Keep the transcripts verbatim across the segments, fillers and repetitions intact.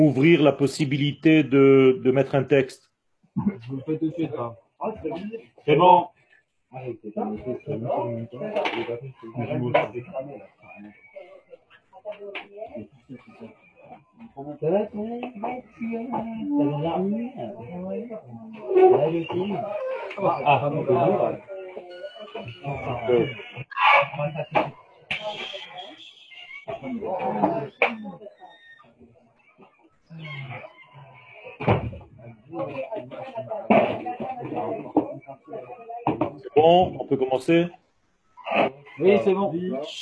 ouvrir la possibilité de, de mettre un texte. Je vous le fais tout de suite. Hein. C'est bon. Euh, c'est bon, on peut commencer? Oui, c'est bon.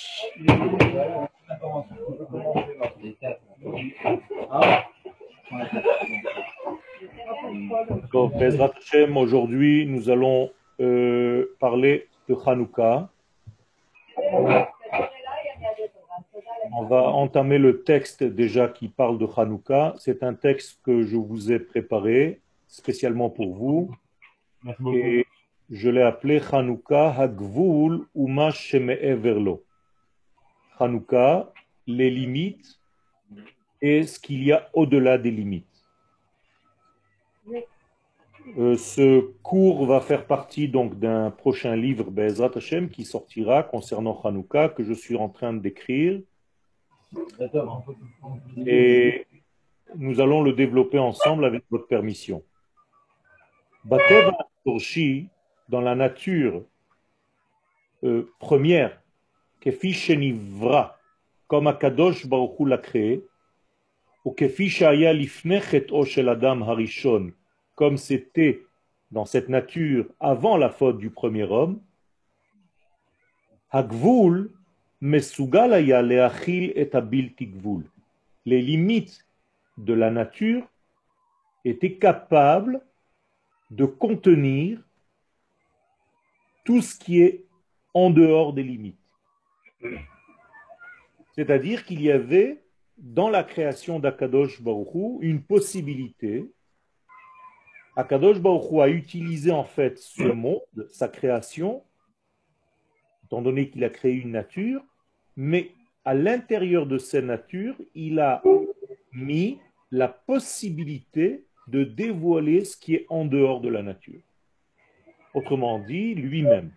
Donc, Bezrat Hashem, aujourd'hui, nous allons euh, parler de Hanouka. On va entamer le texte déjà qui parle de Hanouka. C'est un texte que je vous ai préparé spécialement pour vous. Merci beaucoup. Et je l'ai appelé Hanouka Hagvul Uma Sheme'everlo. Hanouka, les limites et ce qu'il y a au-delà des limites. Euh, ce cours va faire partie donc d'un prochain livre Be'ezrat Hashem qui sortira concernant Hanouka que je suis en train d'écrire et nous allons le développer ensemble avec votre permission. Bateva Torshi, dans la nature euh, première, Kefi Shenivra, comme Akadosh Baruch Hu l'a créé, ou Kefi Shaya Lifnei Chet'o Shel Adam Harishon, comme c'était dans cette nature avant la faute du premier homme, Hagvul Mesugal Haya Leachil et Abilti Gvul. Les limites de la nature étaient capables de contenir tout ce qui est en dehors des limites. C'est-à-dire qu'il y avait dans la création d'Akadosh Baruch Hu une possibilité. Akadosh Baruch Hu a utilisé en fait ce monde, sa création, étant donné qu'il a créé une nature, mais à l'intérieur de cette nature, il a mis la possibilité de dévoiler ce qui est en dehors de la nature. Autrement dit, lui-même.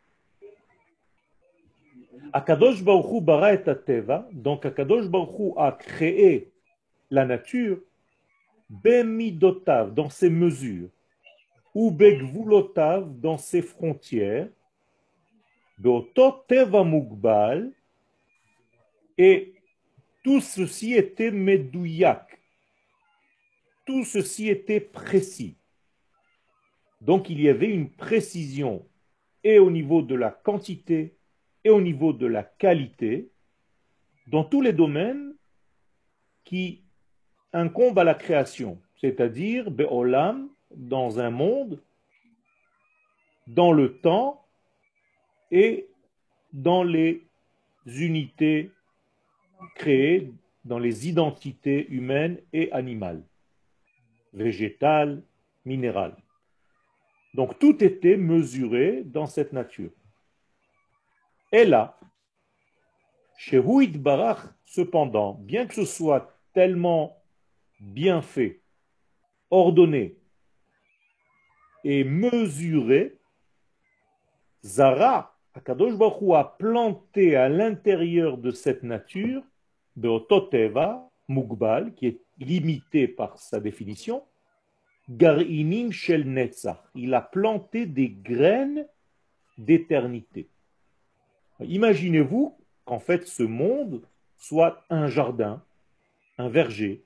Akadosh Baruch Hu bara et teva, donc Akadosh Baruch Hu a créé la nature, bemidotav, dans ses mesures, ou begvulotav, dans ses frontières, beoto teva mugbal, et tout ceci était medouyak, tout ceci était précis. Donc il y avait une précision et au niveau de la quantité et au niveau de la qualité dans tous les domaines qui incombent à la création, c'est-à-dire Be'olam, dans un monde, dans le temps et dans les unités créées, dans les identités humaines et animales, végétales, minérales. Donc tout était mesuré dans cette nature. Et là, chez Huit Barach, cependant, bien que ce soit tellement bien fait, ordonné et mesuré, Zara, Akadosh Baruch Hu a planté à l'intérieur de cette nature, Beototeva, Mugbal, qui est limité par sa définition, Garinim Shel Netzach. Il a planté des graines d'éternité. Imaginez-vous qu'en fait ce monde soit un jardin, un verger,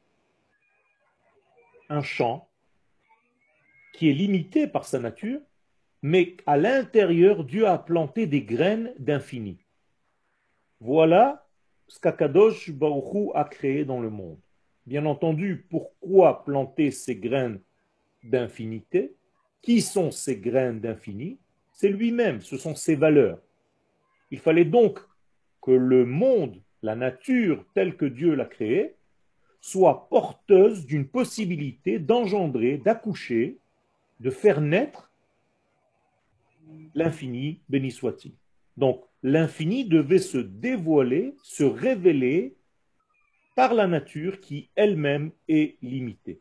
un champ qui est limité par sa nature, mais à l'intérieur, Dieu a planté des graines d'infini. Voilà ce qu'Akadosh Baruch Hu a créé dans le monde. Bien entendu, pourquoi planter ces graines d'infinité? Qui sont ces graines d'infini? C'est lui-même, ce sont ses valeurs. Il fallait donc que le monde, la nature telle que Dieu l'a créée, soit porteuse d'une possibilité d'engendrer, d'accoucher, de faire naître l'infini, béni soit-il. Donc, l'infini devait se dévoiler, se révéler par la nature qui elle-même est limitée.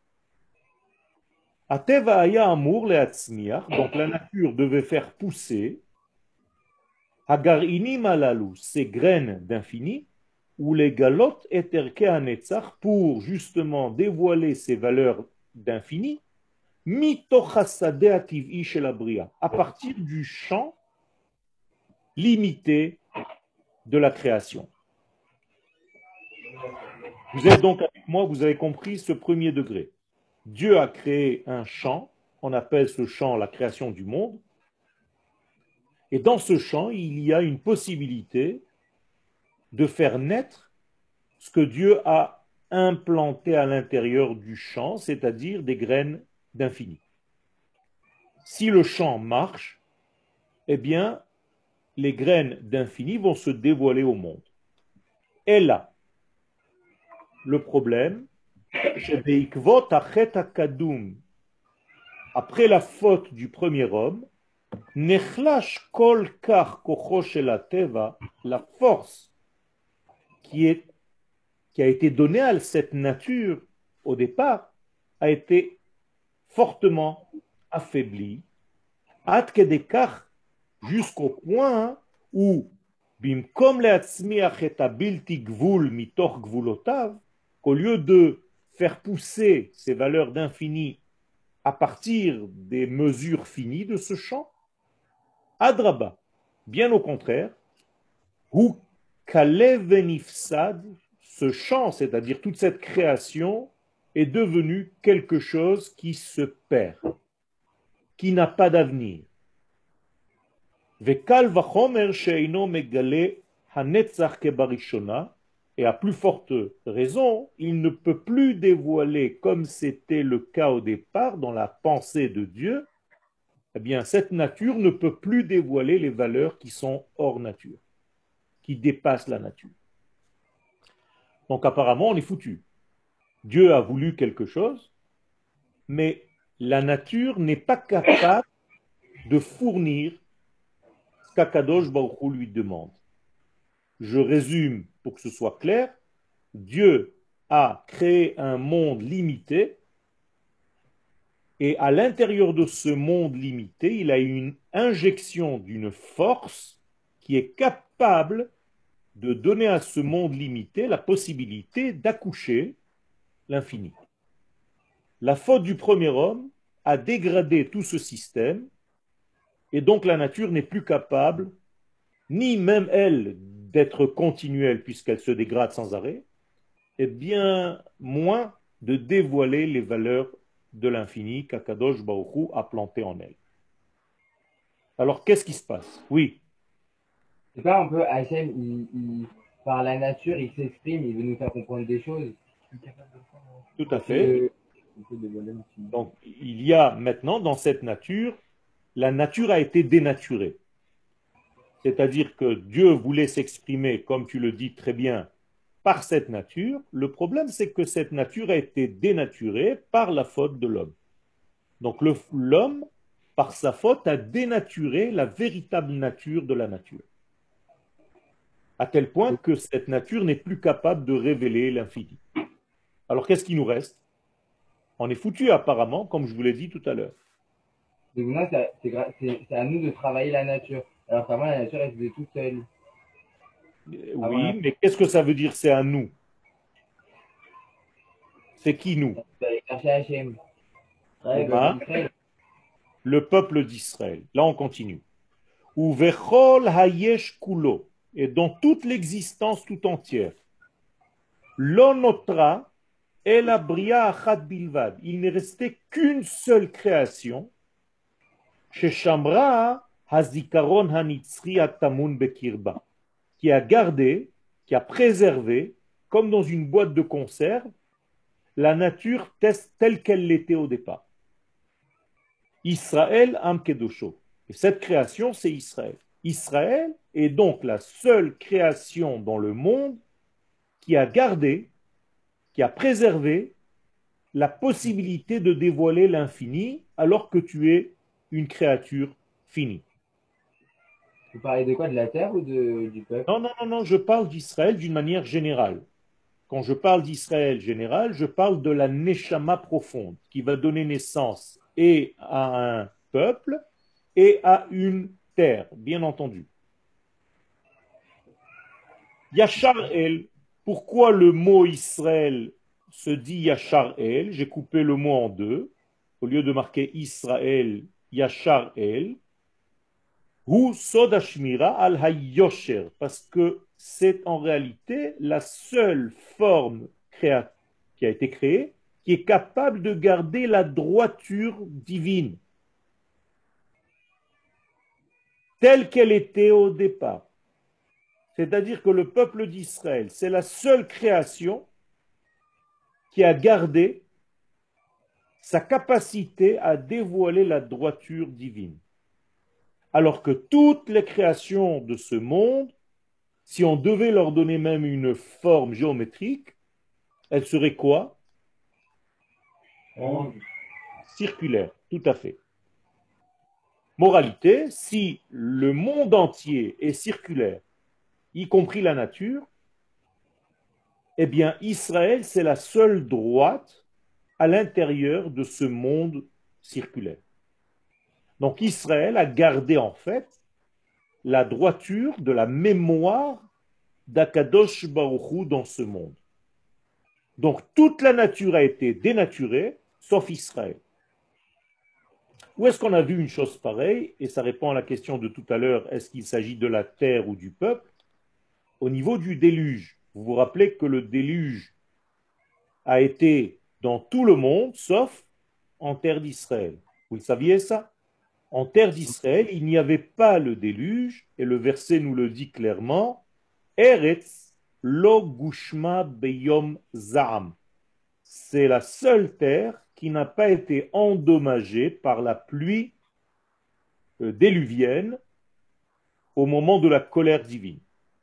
Ateva aya amur leatzmiach, donc la nature devait faire pousser Hagarinim alalu, ces graines d'infini, ou les galotes eterke hanetzach, pour justement dévoiler ces valeurs d'infini, mitochasade ativ'i shel abria, à partir du champ limité de la création. Vous êtes donc avec moi, vous avez compris ce premier degré. Dieu a créé un champ, on appelle ce champ la création du monde, et dans ce champ, il y a une possibilité de faire naître ce que Dieu a implanté à l'intérieur du champ, c'est-à-dire des graines d'infini. Si le champ marche, eh bien, les graines d'infini vont se dévoiler au monde. Et là, le problème, après la faute du premier homme, la force qui, est, qui a été donnée à cette nature au départ a été fortement affaiblie, jusqu'au point où qu'au lieu de faire pousser ces valeurs d'infini à partir des mesures finies de ce champ, Adraba, bien au contraire, Hu Kalev Venifsad, ce champ, c'est-à-dire toute cette création, est devenu quelque chose qui se perd, qui n'a pas d'avenir. Vekal vachomer sheino megale hanetzach kebarishona, et à plus forte raison, il ne peut plus dévoiler, comme c'était le cas au départ dans la pensée de Dieu, eh bien cette nature ne peut plus dévoiler les valeurs qui sont hors nature, qui dépassent la nature. Donc apparemment, on est foutu. Dieu a voulu quelque chose, mais la nature n'est pas capable de fournir ce qu'Akadosh Baruch Hu lui demande. Je résume pour que ce soit clair. Dieu a créé un monde limité et à l'intérieur de ce monde limité, il a une injection d'une force qui est capable de donner à ce monde limité la possibilité d'accoucher l'infini. La faute du premier homme a dégradé tout ce système et donc la nature n'est plus capable, ni même elle, d'être continuelle puisqu'elle se dégrade sans arrêt, et bien moins de dévoiler les valeurs de l'infini qu'Akadosh Baruch Hu a planté en elle. Alors qu'est-ce qui se passe? Oui. C'est pas un peu Hachem, il, il, par la nature, il s'exprime, il veut nous faire comprendre des choses. Tout à fait. Donc il y a maintenant dans cette nature, la nature a été dénaturée. C'est-à-dire que Dieu voulait s'exprimer, comme tu le dis très bien, par cette nature. Le problème, c'est que cette nature a été dénaturée par la faute de l'homme. Donc le- l'homme, par sa faute, a dénaturé la véritable nature de la nature. À tel point que cette nature n'est plus capable de révéler l'infini. Alors qu'est-ce qui nous reste? On est foutu apparemment, comme je vous l'ai dit tout à l'heure. Donc maintenant, c'est c'est gra- c'est- c'est à nous de travailler la nature. Alors qu'avant, la nature, elle se faisait toute seule. Euh, Ah, Oui, voilà. mais qu'est-ce que ça veut dire c'est à nous? C'est qui nous? Vous allez chercher Hachem. Ouais, le Hein? peuple d'Israël. Le peuple d'Israël. Là on continue. Ou vechol hayesh kulo, et dans toute l'existence tout entière. L'onotra et la bria achat bilvad. Il n'est resté qu'une seule création. Chez Shamra hazikaron hanitzri atamun bekirba, qui a gardé, qui a préservé, comme dans une boîte de conserve, la nature telle qu'elle l'était au départ. Israël am kedosho. Et cette création, c'est Israël. Israël est donc la seule création dans le monde qui a gardé, qui a préservé la possibilité de dévoiler l'infini alors que tu es une créature finie. Vous parlez de quoi? De la terre ou de, du peuple? Non, non, non, non, je parle d'Israël d'une manière générale. quand je parle d'Israël général, je parle de la Neshama profonde, qui va donner naissance et à un peuple et à une terre, bien entendu. Yachar El, pourquoi le mot Israël se dit Yachar El? J'ai coupé le mot en deux. Au lieu de marquer Israël, Yachar El. Hu Sod Hashmira al Hayosher, parce que c'est en réalité la seule forme créa- qui a été créée qui est capable de garder la droiture divine telle qu'elle était au départ. C'est-à-dire que le peuple d'Israël, c'est la seule création qui a gardé sa capacité à dévoiler la droiture divine. Alors que toutes les créations de ce monde, si on devait leur donner même une forme géométrique, elles seraient quoi? Circulaire, tout à fait. Moralité, si le monde entier est circulaire, y compris la nature, eh bien Israël, c'est la seule droite à l'intérieur de ce monde circulaire. Donc Israël a gardé en fait la droiture de la mémoire d'Akadosh Baruch Hu dans ce monde. Donc toute la nature a été dénaturée, sauf Israël. Où est-ce qu'on a vu une chose pareille? Et ça répond à la question de tout à l'heure, est-ce qu'il s'agit de la terre ou du peuple? Au niveau du déluge. Vous vous rappelez que le déluge a été dans tout le monde, sauf en terre d'Israël. Vous le saviez ça? En terre d'Israël, il n'y avait pas le déluge, et le verset nous le dit clairement, Eretz lo gushma beyom za'am. C'est la seule terre qui n'a pas été endommagée par la pluie euh, déluvienne au moment de la colère divine.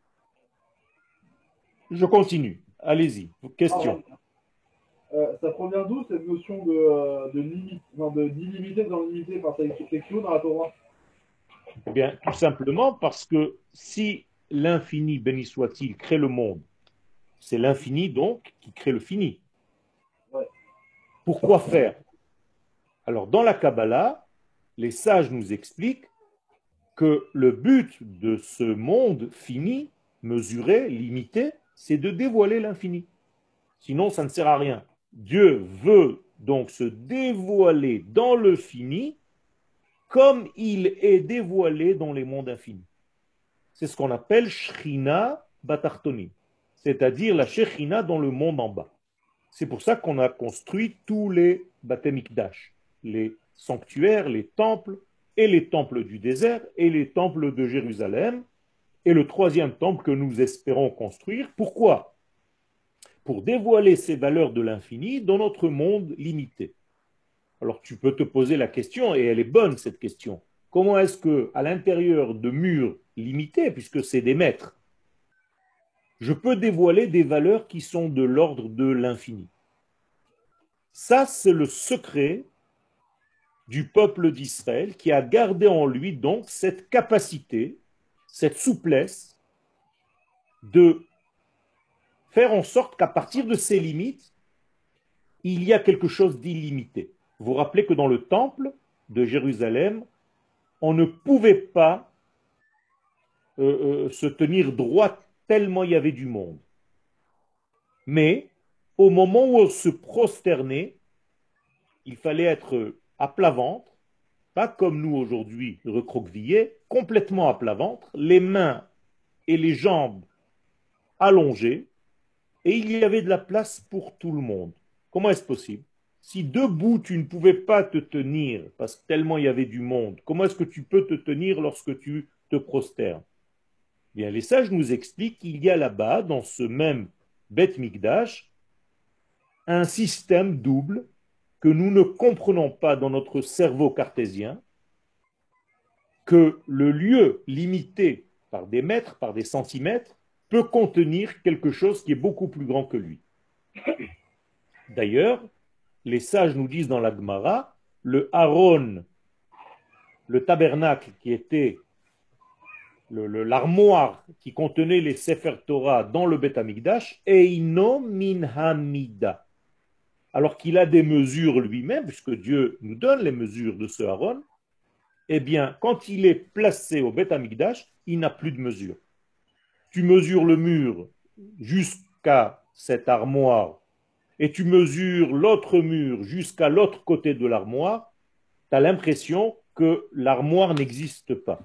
Je continue. Allez-y. Question. Euh, ça provient d'où cette notion de, euh, de limite, non, de d'illimité dans limité par Texio dans la Torah? Eh bien, tout simplement parce que si l'infini, béni soit-il, crée le monde, c'est l'infini donc qui crée le fini. Ouais. Pourquoi faire? Alors, dans la Kabbalah, les sages nous expliquent que le but de ce monde fini, mesuré, limité, c'est de dévoiler l'infini. Sinon, ça ne sert à rien. Dieu veut donc se dévoiler dans le fini comme il est dévoilé dans les mondes infinis. C'est ce qu'on appelle Shrina Batartoni, c'est-à-dire la Shekhinah dans le monde en bas. C'est pour ça qu'on a construit tous les Bate Mikdash, les sanctuaires, les temples, et les temples du désert, et les temples de Jérusalem, et le troisième temple que nous espérons construire. Pourquoi? Pour dévoiler ces valeurs de l'infini dans notre monde limité. Alors tu peux te poser la question, et elle est bonne cette question. Comment est-ce que, à l'intérieur de murs limités, puisque c'est des mètres, je peux dévoiler des valeurs qui sont de l'ordre de l'infini? Ça, c'est le secret du peuple d'Israël qui a gardé en lui donc cette capacité, cette souplesse de faire en sorte qu'à partir de ces limites, il y a quelque chose d'illimité. Vous vous rappelez que dans le temple de Jérusalem, on ne pouvait pas euh, euh, se tenir droit tellement il y avait du monde. Mais au moment où on se prosternait, il fallait être à plat ventre, pas comme nous aujourd'hui, recroquevillés, complètement à plat ventre, les mains et les jambes allongées, et il y avait de la place pour tout le monde. Comment est-ce possible? Si debout tu ne pouvais pas te tenir, parce que tellement il y avait du monde, comment est-ce que tu peux te tenir lorsque tu te prosternes? Bien, les sages nous expliquent qu'il y a là-bas, dans ce même Beth Mikdash, un système double que nous ne comprenons pas dans notre cerveau cartésien, que le lieu limité par des mètres, par des centimètres, peut contenir quelque chose qui est beaucoup plus grand que lui. D'ailleurs, les sages nous disent dans la Gemara, le Aaron, le tabernacle qui était le- le- l'armoire qui contenait les Sefer Torah dans le Beth Amikdash, Eino min hamida. Alors qu'il a des mesures lui-même, puisque Dieu nous donne les mesures de ce Aaron, eh bien, quand il est placé au Beth Amikdash, il n'a plus de mesure. Tu mesures le mur jusqu'à cette armoire et tu mesures l'autre mur jusqu'à l'autre côté de l'armoire, tu as l'impression que l'armoire n'existe pas.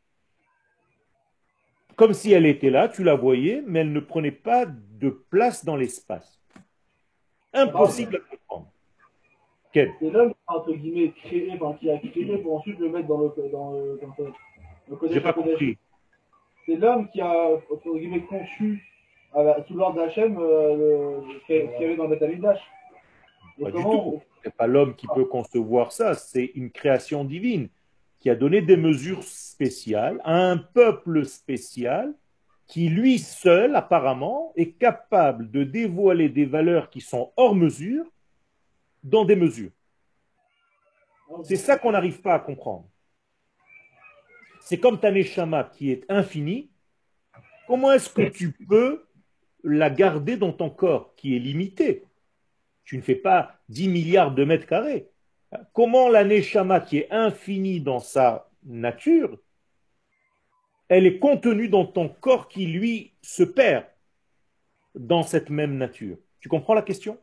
Comme si elle était là, tu la voyais, mais elle ne prenait pas de place dans l'espace. Impossible à comprendre. Quel? C'est l'homme qui a, entre guillemets, créé, enfin, qui a créé pour ensuite le mettre dans le, dans le, dans le, le Kodesh J'ai pas HaKodashim. compris. C'est l'homme qui a, entre guillemets, conçu, euh, sous l'ordre d'Hachem, euh, le- ce qu'il y avait dans le Beth Amikdash. Et Pas du comment tout. C'est pas l'homme qui peut concevoir ça, c'est une création divine qui a donné des mesures spéciales à un peuple spécial qui lui seul, apparemment, est capable de dévoiler des valeurs qui sont hors mesure dans des mesures. C'est ça qu'on n'arrive pas à comprendre. C'est comme ta neshama qui est infinie. Comment est-ce que tu peux la garder dans ton corps qui est limité? Tu ne fais pas dix milliards de mètres carrés. Comment la neshama qui est infinie dans sa nature, elle est contenue dans ton corps qui, lui, se perd dans cette même nature? Tu comprends la question?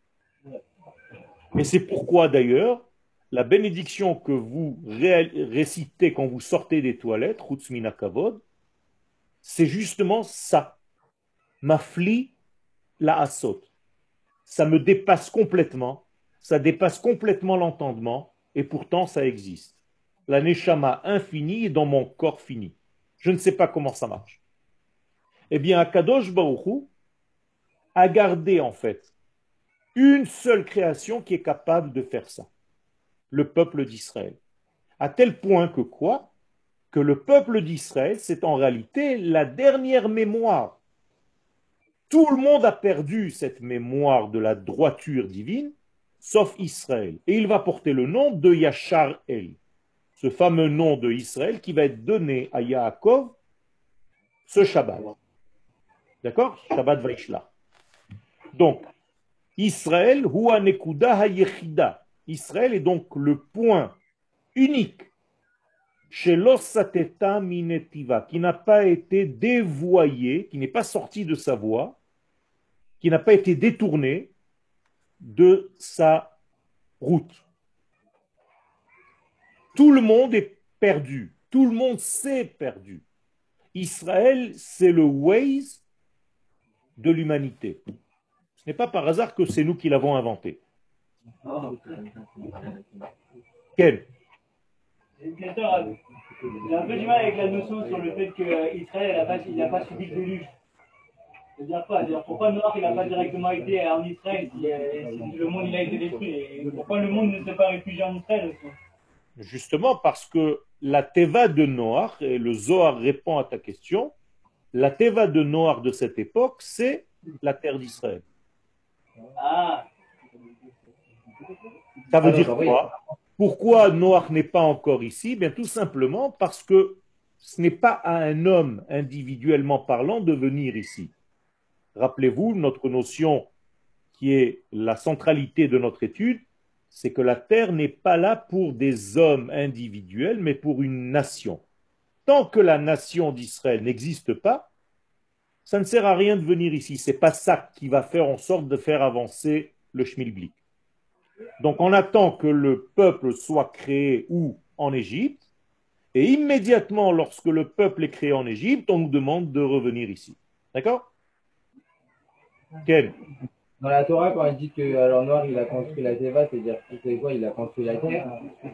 Et c'est pourquoi, d'ailleurs, la bénédiction que vous ré- récitez quand vous sortez des toilettes, Chutz min hakavod, c'est justement ça. Mafli la asot. Ça me dépasse complètement, ça dépasse complètement l'entendement, et pourtant ça existe. La neshama infinie est dans mon corps fini. Je ne sais pas comment ça marche. Eh bien, Akadosh Baruch Hu a gardé en fait une seule création qui est capable de faire ça, le peuple d'Israël. À tel point que quoi? Que le peuple d'Israël, c'est en réalité la dernière mémoire. Tout le monde a perdu cette mémoire de la droiture divine, sauf Israël. Et il va porter le nom de Yachar El, ce fameux nom de Israël qui va être donné à Yaakov ce Shabbat. D'accord? Shabbat Vaishla. Donc, Israël, Hua Nekuda HaYechida. Israël est donc le point unique chez l'Osateta Minetiva, qui n'a pas été dévoyé, qui n'est pas sorti de sa voie, qui n'a pas été détourné de sa route. Tout le monde est perdu. Tout le monde s'est perdu. Israël, c'est le Waze de l'humanité. Ce n'est pas par hasard que c'est nous qui l'avons inventé. Quel? J'ai un peu du mal avec la notion sur le fait qu'Israël n'a pas, il a pas subi le déluge. C'est-à-dire quoi? C'est-à-dire pourquoi Noach n'a pas directement été en Israël si, euh, si le monde il a été détruit? Et pourquoi le monde ne s'est pas réfugié en Israël aussi? Justement parce que la Teva de Noach, et le Zohar répond à ta question, la Teva de Noach de cette époque, c'est la terre d'Israël. Ah, Ça veut Ah non, dire bah oui. quoi? Pourquoi Noach n'est pas encore ici? Bien tout simplement parce que ce n'est pas à un homme individuellement parlant de venir ici. Rappelez-vous, notre notion qui est la centralité de notre étude, c'est que la terre n'est pas là pour des hommes individuels, mais pour une nation. Tant que la nation d'Israël n'existe pas, ça ne sert à rien de venir ici. C'est pas ça qui va faire en sorte de faire avancer le schmilblick. Donc on attend que le peuple soit créé où? En Égypte. Et immédiatement, lorsque le peuple est créé en Égypte, on nous demande de revenir ici. D'accord? Ken? Dans la Torah, quand il dit que alors Noir il a construit la Teva, c'est-à-dire que c'est quoi? Il a construit la terre.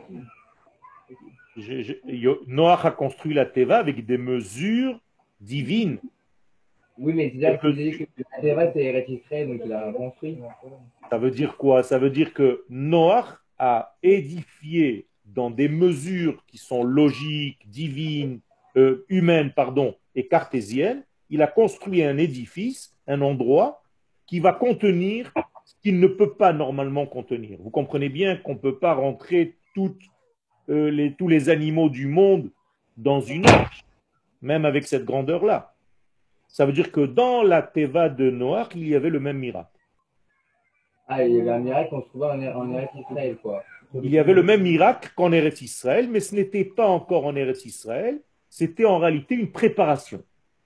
Je- je- Yo- Noach a construit la Teva avec des mesures divines. Oui, mais c'est-à-dire que vous avez dit que la Teva c'est Eretz Israël, donc il a construit. Ça veut dire quoi? Ça veut dire que Noach a édifié dans des mesures qui sont logiques, divines, euh, humaines, pardon, et cartésiennes. Il a construit un édifice, un endroit qui va contenir ce qu'il ne peut pas normalement contenir. Vous comprenez bien qu'on ne peut pas rentrer toutes, euh, les, tous les animaux du monde dans une arche. même avec cette grandeur-là. Ça veut dire que dans la Teva de Noach, il y avait le même miracle. Ah, il y avait un miracle qu'on se trouvait en, en Eretz Israël, quoi. Il y avait le même miracle qu'en Eretz Israël, mais ce n'était pas encore en Eretz Israël, c'était en réalité une préparation.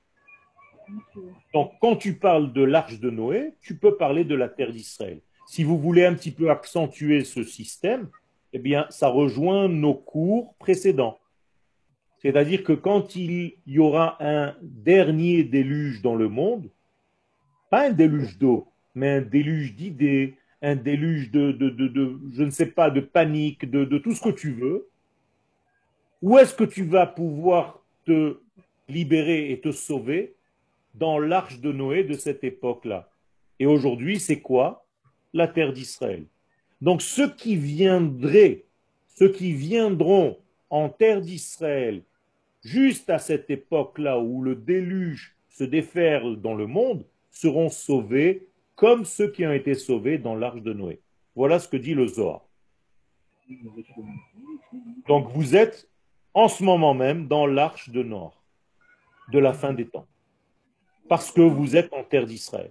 Donc, quand tu parles de l'arche de Noé, tu peux parler de la terre d'Israël. Si vous voulez un petit peu accentuer ce système, eh bien, ça rejoint nos cours précédents. C'est-à-dire que quand il y aura un dernier déluge dans le monde, pas un déluge d'eau, mais un déluge d'idées, un déluge de, de, de, de, je ne sais pas, de panique, de, de tout ce que tu veux, où est-ce que tu vas pouvoir te libérer et te sauver? Dans l'arche de Noé de cette époque-là. Et aujourd'hui, c'est quoi? La terre d'Israël. Donc ceux qui viendraient, ceux qui viendront en terre d'Israël, juste à cette époque-là où le déluge se déferle dans le monde, seront sauvés comme ceux qui ont été sauvés dans l'arche de Noé. Voilà ce que dit le Zohar. Donc vous êtes en ce moment même dans l'arche de Noé, de la fin des temps. Parce que vous êtes en terre d'Israël.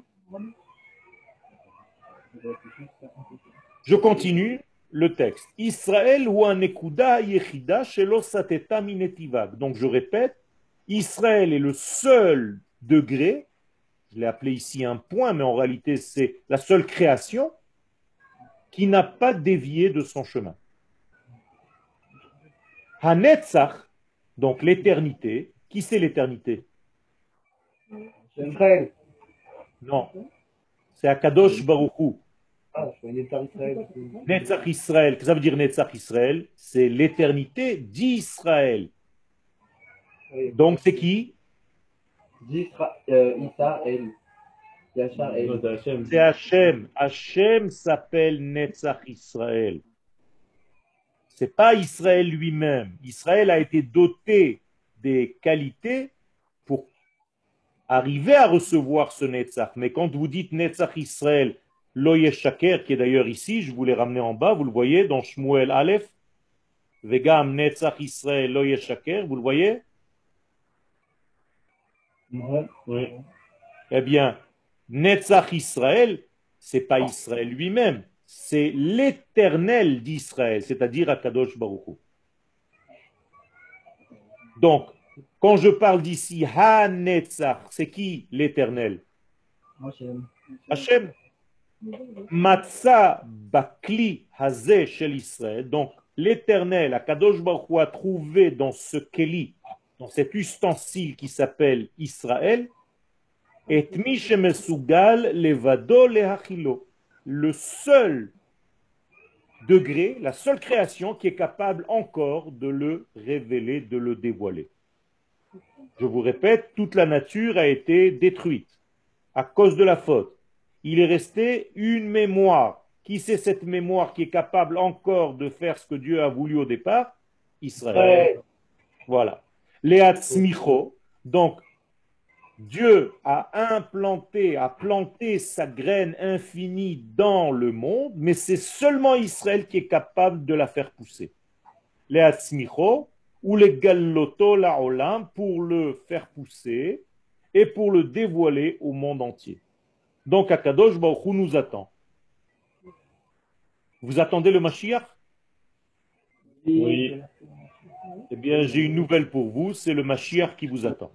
Je continue le texte. Israël ou un ekuda yechida shelo sateta minetivag. Donc je répète, Israël est le seul degré, je l'ai appelé ici un point, mais en réalité c'est la seule création qui n'a pas dévié de son chemin. Hanetzach, donc l'éternité, qui c'est l'éternité? Israël. Non, c'est Akadosh Baruch Hu. Ah, je connais pas Israël. Netzach Israël, qu'est-ce que ça veut dire Netzach Israël? C'est l'éternité d'Israël. Oui. Donc c'est qui? D'Isra- euh, Israël. Yachar El. C'est Hachem. Hachem s'appelle Netzach Israël. C'est pas Israël lui-même. Israël a été doté des qualités pour arriver à recevoir ce Netzach. Mais quand vous dites Netzach Israël, Lo Yeshaker, qui est d'ailleurs ici, je vous l'ai ramené en bas, vous le voyez dans Shmuel Aleph, Vegam Netzach Israël Lo Yeshaker, vous le voyez? Oui. Eh bien, Netzach Israël, c'est pas Israël lui-même, c'est l'éternel d'Israël, c'est-à-dire Akadosh Baruch Hu. Donc, quand je parle d'ici Ha-Netzach, c'est qui l'éternel? Hachem. Matza Bakli Hazeh Shel Israël. Donc, l'éternel, Akadosh Baruch Hu, a trouvé dans ce Keli, dans cet ustensile qui s'appelle Israël, et mi shemesugal levado lehachilo, le seul degré, la seule création qui est capable encore de le révéler, de le dévoiler. Je vous répète, toute la nature a été détruite à cause de la faute. Il est resté une mémoire. Qui c'est cette mémoire qui est capable encore de faire ce que Dieu a voulu au départ? Israël. Ouais. Voilà. Léatzmicho, donc Dieu a implanté, a planté sa graine infinie dans le monde, mais c'est seulement Israël qui est capable de la faire pousser. Léatzmicho, ou les galloto laolam, pour le faire pousser et pour le dévoiler au monde entier. Donc Akadosh Baruch Hu nous attend. Vous attendez le Mashiach? Oui. Eh bien, j'ai une nouvelle pour vous, c'est le Mashiach qui vous attend.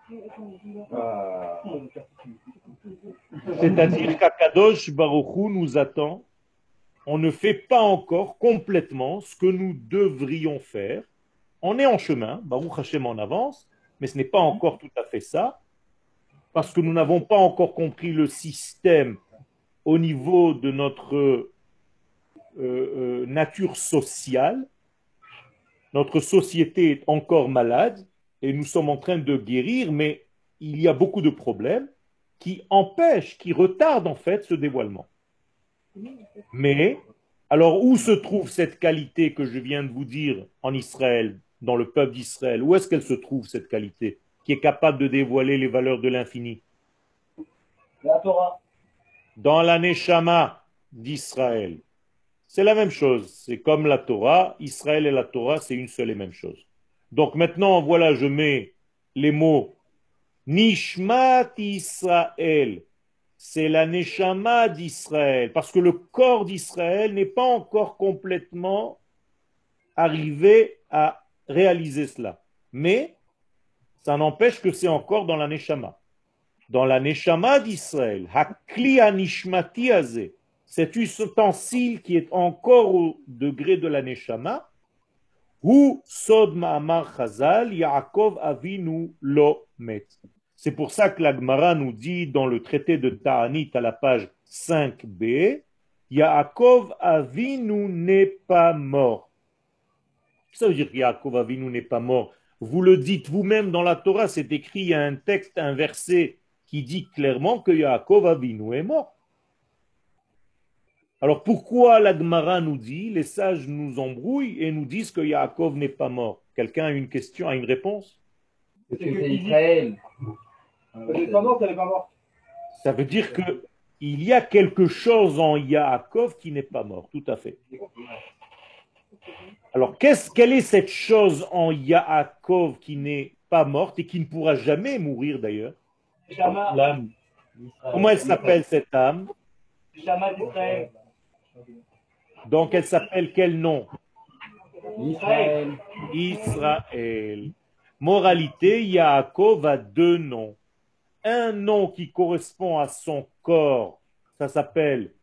Ah. C'est-à-dire qu'Akadosh Baruch Hu nous attend. On ne fait pas encore complètement ce que nous devrions faire. On est en chemin, Baruch Hashem en avance, mais ce n'est pas encore tout à fait ça, parce que nous n'avons pas encore compris le système au niveau de notre euh, euh, nature sociale. Notre société est encore malade et nous sommes en train de guérir, mais il y a beaucoup de problèmes qui empêchent, qui retardent en fait ce dévoilement. Mais, alors où se trouve cette qualité que je viens de vous dire en Israël, dans le peuple d'Israël? Où est-ce qu'elle se trouve cette qualité qui est capable de dévoiler les valeurs de l'infini? La Torah. Dans la Neshama d'Israël. C'est la même chose, c'est comme la Torah, Israël et la Torah, c'est une seule et même chose. Donc maintenant, voilà, je mets les mots Nishmat Israël, c'est la Neshama d'Israël, parce que le corps d'Israël n'est pas encore complètement arrivé à réaliser cela. Mais ça n'empêche que c'est encore dans la Neshama. Dans la Neshama d'Israël, Hakli Anishmati Azeh, cet ustensile qui est encore au degré de la Neshama, Hu Sod Ma'amar Chazal, Yaakov Avinu Lo Met. C'est pour ça que la Gemara nous dit dans le traité de Ta'anit à la page cinq b, Yaakov Avinu n'est pas mort. Ça veut dire que Yaakov Avinu n'est pas mort. Vous le dites vous-même dans la Torah, c'est écrit, il y a un texte, un verset qui dit clairement que Yaakov Avinu est mort. Alors pourquoi la Gemara nous dit, les sages nous embrouillent et nous disent que Yaakov n'est pas mort? Quelqu'un a une question, a une réponse? Parce que c'est Israël. Elle n'est pas morte, elle n'est pas morte. Ça veut dire que il y a quelque chose en Yaakov qui n'est pas mort, tout à fait. Alors, qu'est-ce, quelle est cette chose en Yaakov qui n'est pas morte et qui ne pourra jamais mourir d'ailleurs? L'âme. Comment elle s'appelle cette âme? Shama d'Israël. Donc, elle s'appelle quel nom? Israël. Israël. Moralité, Yaakov a deux noms. Un nom qui correspond à son corps, ça s'appelle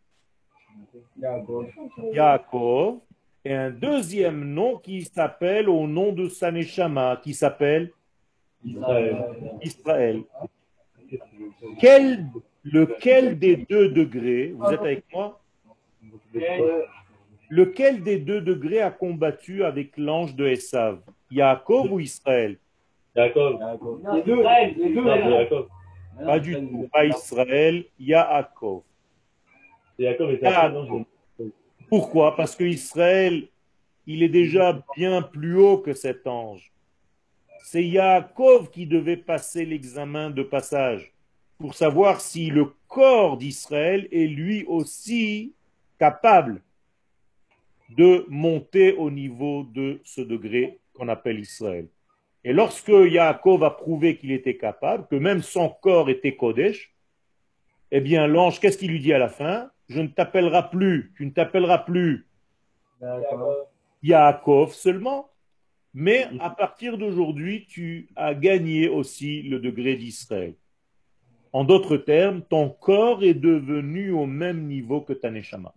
Yaakov. Et un deuxième nom qui s'appelle au nom de sa neshama, qui s'appelle Israël. Israël. Quel, lequel des deux degrés, vous êtes avec moi? Lequel des deux degrés a combattu avec l'ange de Esav? Yaakov ou Israël? Jacob. Les deux, les deux. Jacob. Pas du tout, pas Israël, Yaakov. Jacob est Yaakov. Pourquoi? Parce que Israël, il est déjà bien plus haut que cet ange. C'est Yaakov qui devait passer l'examen de passage pour savoir si le corps d'Israël est lui aussi capable de monter au niveau de ce degré qu'on appelle Israël. Et lorsque Yaakov a prouvé qu'il était capable, que même son corps était Kodesh, eh bien l'ange, qu'est-ce qu'il lui dit à la fin? Je ne t'appellerai plus, tu ne t'appelleras plus Yaakov seulement, mais à partir d'aujourd'hui, tu as gagné aussi le degré d'Israël. En d'autres termes, ton corps est devenu au même niveau que ta neshama.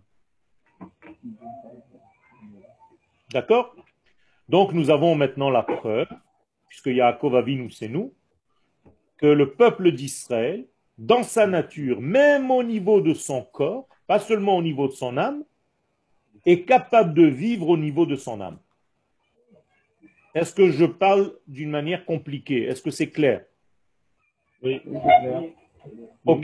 D'accord? Donc nous avons maintenant la preuve, puisque Yaakov Avinu c'est nous, que le peuple d'Israël, dans sa nature, même au niveau de son corps, pas seulement au niveau de son âme, est capable de vivre au niveau de son âme. Est-ce que je parle d'une manière compliquée? Est-ce que c'est clair? Oui. Ok.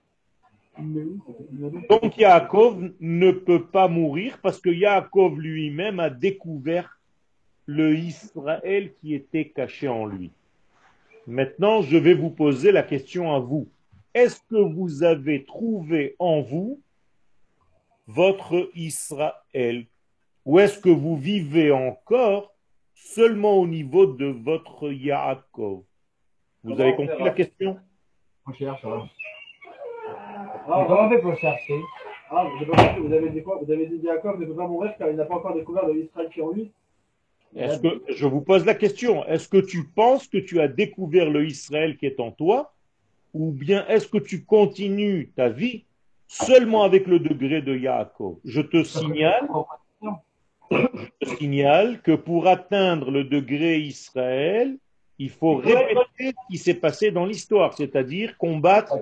Donc Yaakov ne peut pas mourir parce que Yaakov lui-même a découvert le Israël qui était caché en lui. Maintenant, je vais vous poser la question à vous. Est-ce que vous avez trouvé en vous votre Israël? Ou est-ce que vous vivez encore seulement au niveau de votre Yaakov? Vous avez compris la question? On cherche. Hein. Ah, Comment on fait pour chercher? Ah, vous avez, pas compris, vous avez dit quoi? Vous avez dit Jacob ne peut pas mourir car il n'a pas encore découvert le Israël qui est en lui. Est-ce que, je vous pose la question, est-ce que tu penses que tu as découvert le Israël qui est en toi, ou bien est-ce que tu continues ta vie seulement avec le degré de Yaakov? Je te signale, je te signale que pour atteindre le degré Israël, il faut répéter ce qui s'est passé dans l'histoire, c'est-à-dire combattre,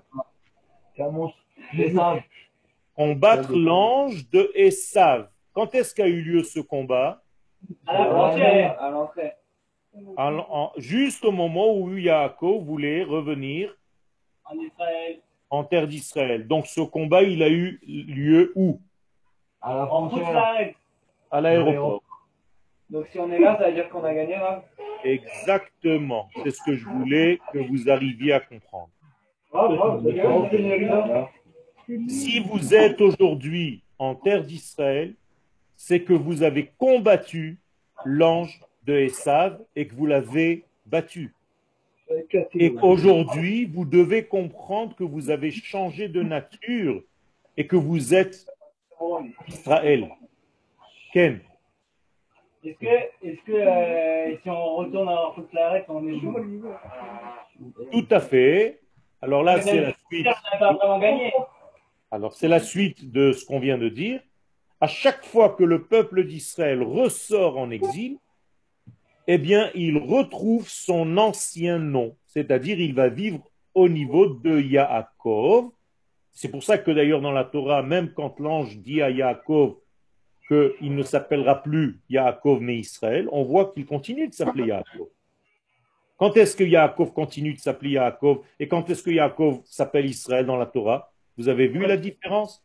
combattre l'ange de Esav. Quand est-ce qu'a eu lieu ce combat? À la frontière, à l'entrée. En- en- juste au moment où Yaakov voulait revenir En Israël. en terre d'Israël. Donc ce combat, il a eu lieu où? À la En frontière. Israël. À l'aéroport. Donc si on est là, ça veut dire qu'on a gagné, là. Exactement. C'est ce que je voulais que vous arriviez à comprendre. Ah, bravo, vous avez compris une évidence. Si vous êtes aujourd'hui en terre d'Israël, c'est que vous avez combattu l'ange de Esav et que vous l'avez battu. Et aujourd'hui, vous devez comprendre que vous avez changé de nature et que vous êtes Israël. Ken, Est-ce que, est-ce que euh, si on retourne à toute l'arrêt, on est chaud? tout à fait. Alors là, c'est la suite. On n'a pas vraiment gagné. Alors, c'est la suite de ce qu'on vient de dire. À chaque fois que le peuple d'Israël ressort en exil, eh bien, il retrouve son ancien nom. C'est-à-dire, il va vivre au niveau de Yaakov. C'est pour ça que d'ailleurs, dans la Torah, même quand l'ange dit à Yaakov qu'il ne s'appellera plus Yaakov mais Israël, on voit qu'il continue de s'appeler Yaakov. Quand est-ce que Yaakov continue de s'appeler Yaakov et quand est-ce que Yaakov s'appelle Israël dans la Torah? Vous avez vu la différence?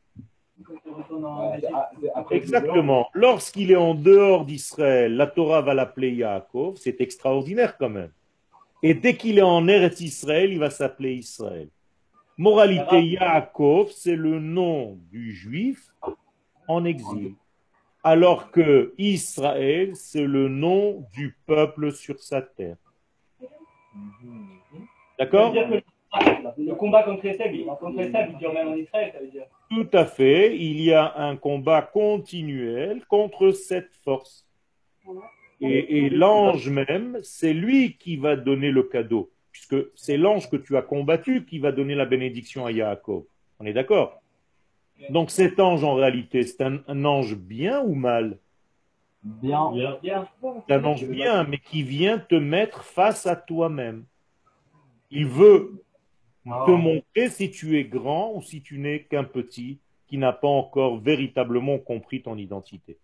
Exactement. Lorsqu'il est en dehors d'Israël, la Torah va l'appeler Yaakov. C'est extraordinaire quand même. Et dès qu'il est en Eretz Israël, il va s'appeler Israël. Moralité, Yaakov, c'est le nom du juif en exil. Alors que Israël, c'est le nom du peuple sur sa terre. D'accord? Le combat contre Esav, contre Esav, il dure même en Israël, ça veut dire. Tout à fait. Il y a un combat continuel contre cette force. Et, et l'ange même, c'est lui qui va donner le cadeau. Puisque c'est l'ange que tu as combattu qui va donner la bénédiction à Yaakov. On est d'accord? Donc cet ange, en réalité, c'est un, un ange bien ou mal? Bien. Bien. C'est un ange bien, mais qui vient te mettre face à toi-même. Il veut te montrer si tu es grand ou si tu n'es qu'un petit qui n'a pas encore véritablement compris ton identité.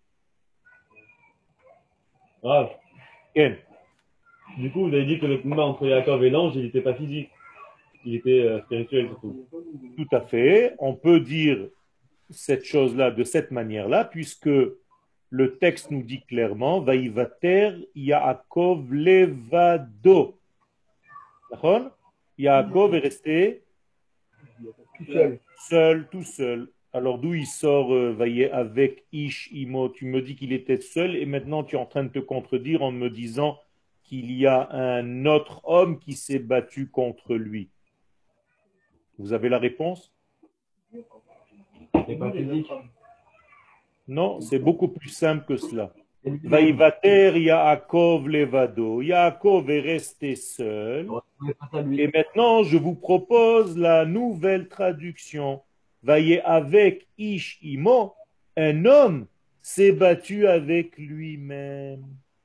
Grave. Ken, Du coup, vous avez dit que le combat entre Yaakov et l'ange, il n'était pas physique. Il était euh, spirituel surtout. tout à fait. On peut dire cette chose-là de cette manière-là, puisque le texte nous dit clairement Vaïvater Yaakov levado. D'accord? Yaakov est resté seul. seul, tout seul. Alors d'où il sort euh, Vaïe avec Ish Imo? Tu me dis qu'il était seul et maintenant tu es en train de te contredire en me disant qu'il y a un autre homme qui s'est battu contre lui. Vous avez la réponse? C'est pas physique. Non, c'est beaucoup plus simple que cela. Vaïvater Yaakov levado. Yaakov est resté seul. Et maintenant, je vous propose la nouvelle traduction. Voyez, avec Ish Imo, un homme s'est battu avec lui-même.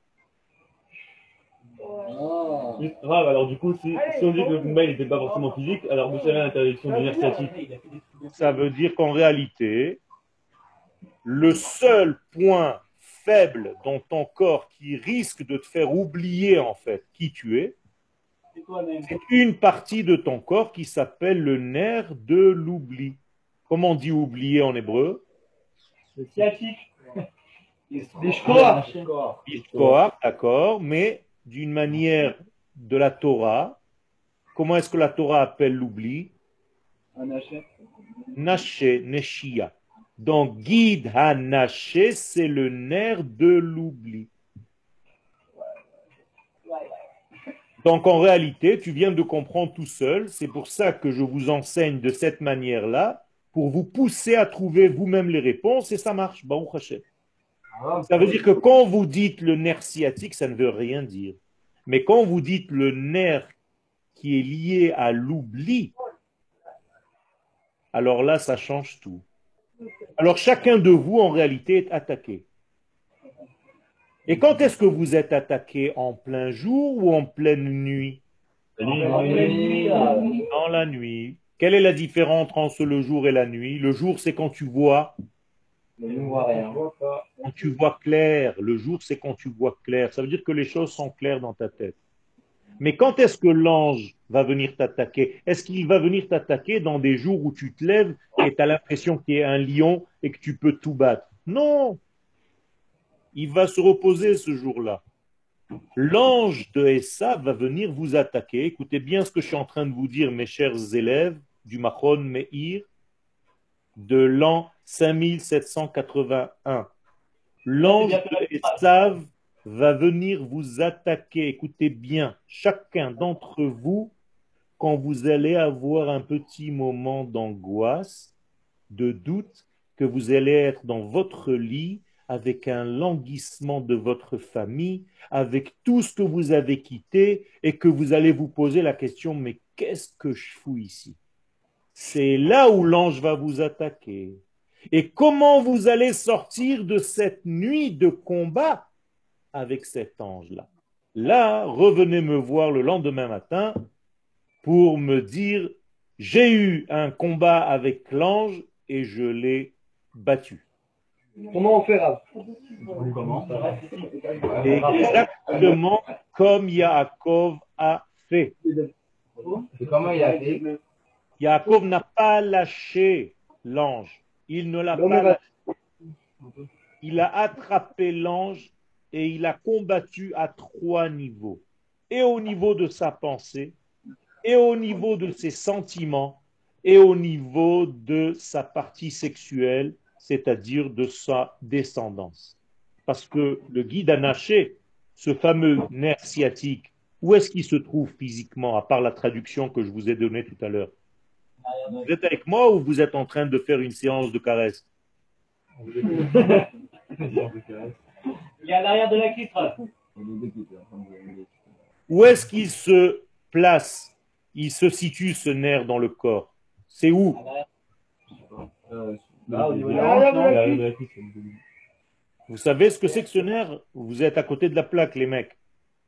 Ah. Oui, grave, alors du coup, si, si on dit que le combat n'était pas forcément physique, alors vous savez l'interdiction du nerf sciatique. Ça veut dire qu'en réalité, le seul point faible dans ton corps qui risque de te faire oublier en fait qui tu es, C'est toi-même. c'est une partie de ton corps qui s'appelle le nerf de l'oubli. Comment on dit oublier en hébreu? Le sciatique. Des scores. Histoire, d'accord, mais d'une manière de la Torah, comment est-ce que la Torah appelle l'oubli? Un hachet. Naché, Neshia. Donc, guide ha-naché, c'est le nerf de l'oubli. Donc, en réalité, tu viens de comprendre tout seul. C'est pour ça que je vous enseigne de cette manière-là, pour vous pousser à trouver vous-même les réponses, et ça marche. Baruch Hashem. Ça veut dire que quand vous dites le nerf sciatique, ça ne veut rien dire. Mais quand vous dites le nerf qui est lié à l'oubli, alors là, ça change tout. Alors chacun de vous, en réalité, est attaqué. Et quand est-ce que vous êtes attaqué? En plein jour ou en pleine nuit? Dans la nuit. Quelle est la différence entre le jour et la nuit? Le jour, c'est quand tu vois. Je ne vois rien. Quand tu vois clair. Le jour, c'est quand tu vois clair. Ça veut dire que les choses sont claires dans ta tête. Mais quand est-ce que l'ange va venir t'attaquer? Est-ce qu'il va venir t'attaquer dans des jours où tu te lèves et tu as l'impression qu'il y a un lion et que tu peux tout battre? Non! Il va se reposer ce jour-là. L'ange de Essa va venir vous attaquer. Écoutez bien ce que je suis en train de vous dire, mes chers élèves du Machon Meir de l'an cinq mille sept cent quatre-vingt-un. L'ange de Esav va venir vous attaquer. Écoutez bien, chacun d'entre vous, quand vous allez avoir un petit moment d'angoisse, de doute, que vous allez être dans votre lit avec un languissement de votre famille, avec tout ce que vous avez quitté et que vous allez vous poser la question, mais qu'est-ce que je fous ici? C'est là où l'ange va vous attaquer. Et comment vous allez sortir de cette nuit de combat avec cet ange-là? Là, revenez me voir le lendemain matin pour me dire, j'ai eu un combat avec l'ange et je l'ai battu. Comment on fait, Rav? Comment? Exactement comme Yaakov a fait. Et comment il a fait? Yaakov n'a pas lâché l'ange. Il ne l'a L'homme pas est battu. lâché. Il a attrapé l'ange et il a combattu à trois niveaux. Et au niveau de sa pensée, et au niveau de ses sentiments, et au niveau de sa partie sexuelle, c'est-à-dire de sa descendance. Parce que le guide a naché, ce fameux nerf sciatique, où est-ce qu'il se trouve physiquement, à part la traduction que je vous ai donnée tout à l'heure? Vous êtes avec moi ou vous êtes en train de faire une séance de caresse? Il est à l'arrière de la clitre. Où est-ce qu'il se place? Il se situe ce nerf dans le corps. C'est où? Là, au niveau de Ah, la là, hanche, non? voilà. La- la- la- Vous savez ce que c'est que ce nerf? Vous êtes à côté de la plaque, les mecs.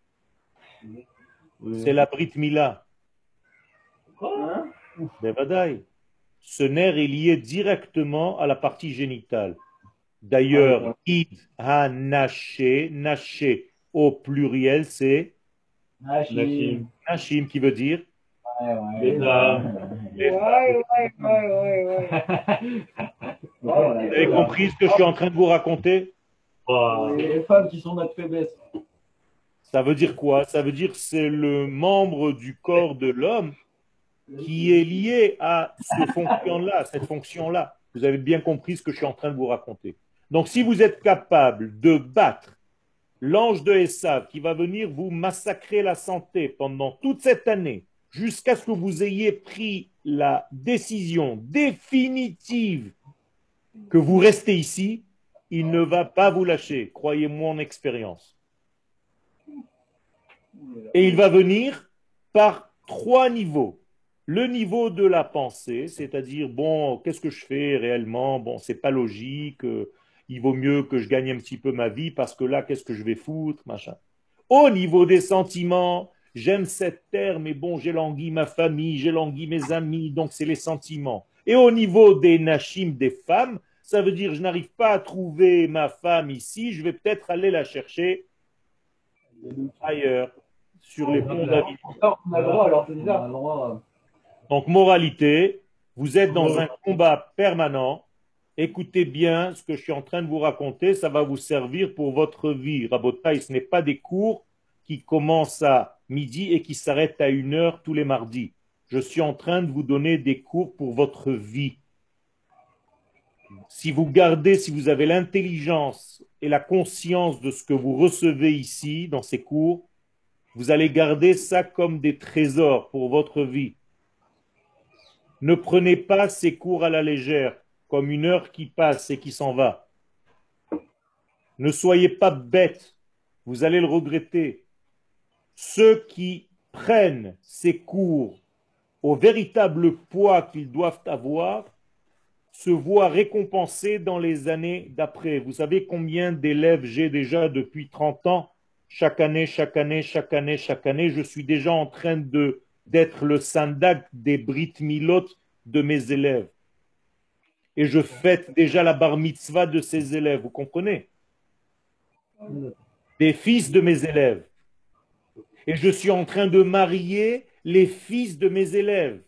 C'est la Brit Mila. Hein? Bevadaï. Ce nerf est lié directement à la partie génitale. D'ailleurs, id ha naché, naché au pluriel, c'est Nachim. nashim qui veut dire Les femmes. les femmes. Ouais, ouais, ouais, ouais, ouais. Vous avez compris ce que je suis en train de vous raconter? Oh. Les femmes qui sont notre faiblesse. Ça veut dire quoi? Ça veut dire que c'est le membre du corps de l'homme qui est lié à ce fonction-là, cette fonction-là. Vous avez bien compris ce que je suis en train de vous raconter. Donc, si vous êtes capable de battre l'ange de Esav qui va venir vous massacrer la santé pendant toute cette année, jusqu'à ce que vous ayez pris la décision définitive que vous restez ici, il ne va pas vous lâcher. Croyez-moi en expérience. Et il va venir par trois niveaux. Le niveau de la pensée, c'est-à-dire, bon, qu'est-ce que je fais réellement? Bon, c'est pas logique, euh, il vaut mieux que je gagne un petit peu ma vie parce que là, qu'est-ce que je vais foutre, machin. Au niveau des sentiments, j'aime cette terre, mais bon, j'ai langui ma famille, j'ai langui mes amis, donc c'est les sentiments. Et au niveau des nachim, des femmes, ça veut dire, je n'arrive pas à trouver ma femme ici, je vais peut-être aller la chercher ailleurs, sur les ponts d'Avignon. On a le droit, alors c'est bizarre. Donc, moralité, vous êtes dans un combat permanent. Écoutez bien ce que je suis en train de vous raconter, ça va vous servir pour votre vie. Rabotaï, ce n'est pas des cours qui commencent à midi et qui s'arrêtent à une heure tous les mardis. Je suis en train de vous donner des cours pour votre vie. Si vous gardez, si vous avez l'intelligence et la conscience de ce que vous recevez ici, dans ces cours, vous allez garder ça comme des trésors pour votre vie. Ne prenez pas ces cours à la légère, comme une heure qui passe et qui s'en va. Ne soyez pas bêtes, vous allez le regretter. Ceux qui prennent ces cours au véritable poids qu'ils doivent avoir se voient récompensés dans les années d'après. Vous savez combien d'élèves j'ai déjà depuis trente ans? Chaque année, chaque année, chaque année, chaque année, je suis déjà en train de d'être le sandak des Brit Milot de mes élèves. Et je fête déjà la bar mitzvah de ces élèves, vous comprenez? Des fils de mes élèves. Et je suis en train de marier les fils de mes élèves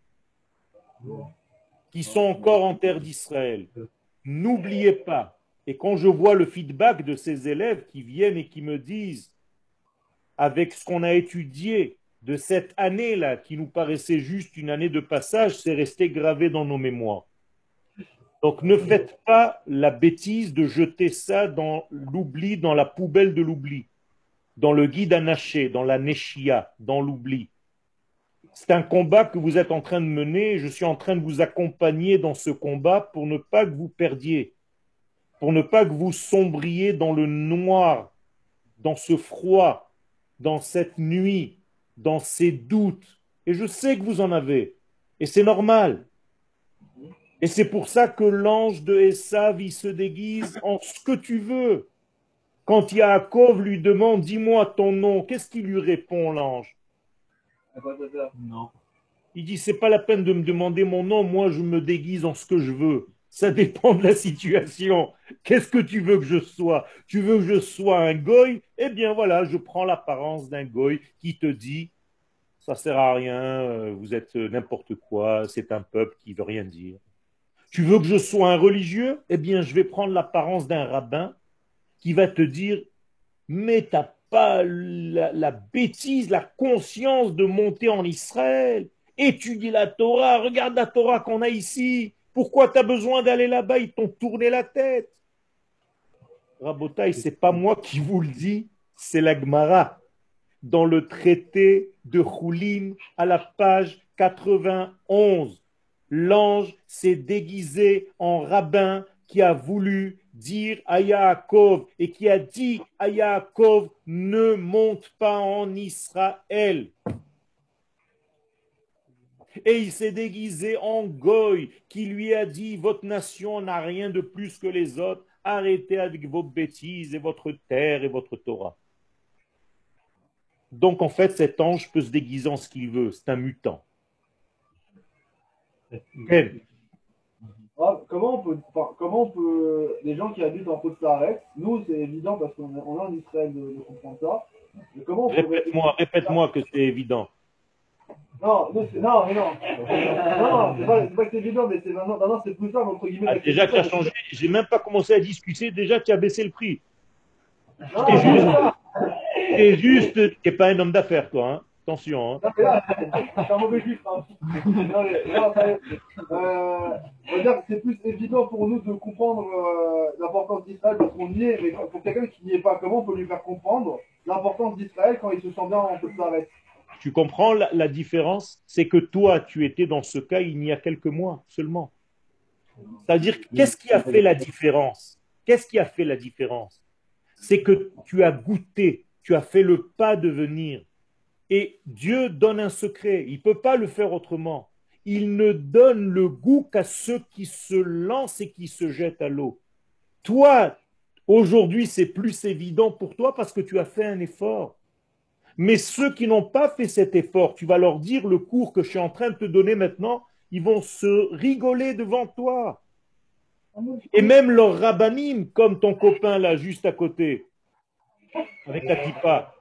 qui sont encore en terre d'Israël. N'oubliez pas. Et quand je vois le feedback de ces élèves qui viennent et qui me disent, avec ce qu'on a étudié de cette année-là, qui nous paraissait juste une année de passage, c'est resté gravé dans nos mémoires. Donc ne faites pas la bêtise de jeter ça dans l'oubli, dans la poubelle de l'oubli, dans le guide anaché, dans la neshia, dans l'oubli. C'est un combat que vous êtes en train de mener, je suis en train de vous accompagner dans ce combat pour ne pas que vous perdiez, pour ne pas que vous sombriez dans le noir, dans ce froid, dans cette nuit, dans ces doutes. Et je sais que vous en avez, et c'est normal. Et c'est pour ça que l'ange de Esav, il se déguise en ce que tu veux. Quand Yaakov lui demande, dis-moi ton nom, qu'est-ce qu'il lui répond, l'ange? Non. Il dit, c'est pas la peine de me demander mon nom, moi je me déguise en ce que je veux. Ça dépend de la situation. Qu'est-ce que tu veux que je sois? Tu veux que je sois un goy? Eh bien voilà, je prends l'apparence d'un goy qui te dit, ça sert à rien, euh, vous êtes n'importe quoi, c'est un peuple qui veut rien dire. Tu veux que je sois un religieux? Eh bien, je vais prendre l'apparence d'un rabbin qui va te dire, mais t'as pas la, la bêtise, la conscience de monter en Israël, étudier la Torah, regarde la Torah qu'on a ici. Pourquoi tu as besoin d'aller là-bas? Ils t'ont tourné la tête. Rabotaï, c'est pas moi qui vous le dis, c'est la Gemara dans le traité de Choulin à la page quatre-vingt-onze. L'ange s'est déguisé en rabbin qui a voulu dire à Yaakov et qui a dit à Yaakov, ne monte pas en Israël. Et il s'est déguisé en Goy qui lui a dit, votre nation n'a rien de plus que les autres, arrêtez avec vos bêtises et votre terre et votre Torah. Donc en fait, cet ange peut se déguiser en ce qu'il veut, c'est un mutant. Quel? Ah, comment on peut, enfin, comment on peut, les gens qui habitent en Côte-Sarrête, nous c'est évident parce qu'on est, on est en Israël de, de comprendre ça, mais comment on peut... Répète-moi, répète-moi que c'est évident. Non, nous, c'est- non, mais non, non, c'est pas, c'est pas que c'est évident, mais c'est maintenant, maintenant c'est plus simple entre guillemets. Ah, déjà tu as changé, j'ai même pas commencé à discuter, déjà tu as baissé le prix. Non, T'es non, juste, non, t'es juste, t'es pas un homme d'affaires toi, hein. Attention. Hein. non, mais là, c'est un mauvais chiffre. Hein. Non, mais, non, ça, euh, on va dire que c'est plus évident pour nous de comprendre euh, l'importance d'Israël parce qu'on y est, mais quand- pour quelqu'un qui n'y est pas, comment on peut lui faire comprendre l'importance d'Israël quand il se sent bien en Côte-Sarrête? Tu comprends la, la différence? C'est que toi, tu étais dans ce cas il y a quelques mois seulement. C'est-à-dire, qu'est-ce qui a fait la différence? Qu'est-ce qui a fait la différence? C'est que tu as goûté, tu as fait le pas de venir. Et Dieu donne un secret. Il ne peut pas le faire autrement. Il ne donne le goût qu'à ceux qui se lancent et qui se jettent à l'eau. Toi, aujourd'hui, c'est plus évident pour toi parce que tu as fait un effort. Mais ceux qui n'ont pas fait cet effort, tu vas leur dire le cours que je suis en train de te donner maintenant, ils vont se rigoler devant toi. Et même leurs rabbinim, comme ton copain là, juste à côté, avec la kippa,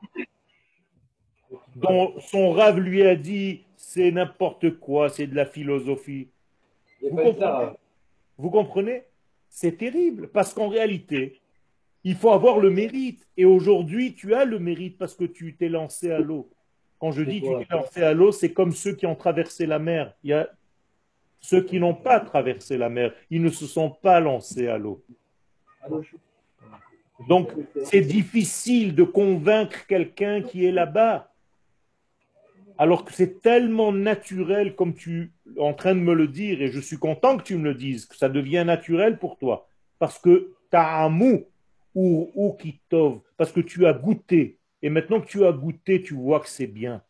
dont son rave lui a dit, c'est n'importe quoi, c'est de la philosophie. Vous comprenez? Vous comprenez? C'est terrible, parce qu'en réalité, il faut avoir le mérite. Et aujourd'hui, tu as le mérite parce que tu t'es lancé à l'eau. Quand je dis tu t'es lancé à l'eau, c'est comme ceux qui ont traversé la mer. Il y a ceux qui n'ont pas traversé la mer. Ils ne se sont pas lancés à l'eau. Donc, c'est difficile de convaincre quelqu'un qui est là-bas. Alors que c'est tellement naturel comme tu es en train de me le dire, et je suis content que tu me le dises, que ça devient naturel pour toi. Parce que ta'amou ou ou kitov, parce que tu as goûté. Et maintenant que tu as goûté, tu vois que c'est bien.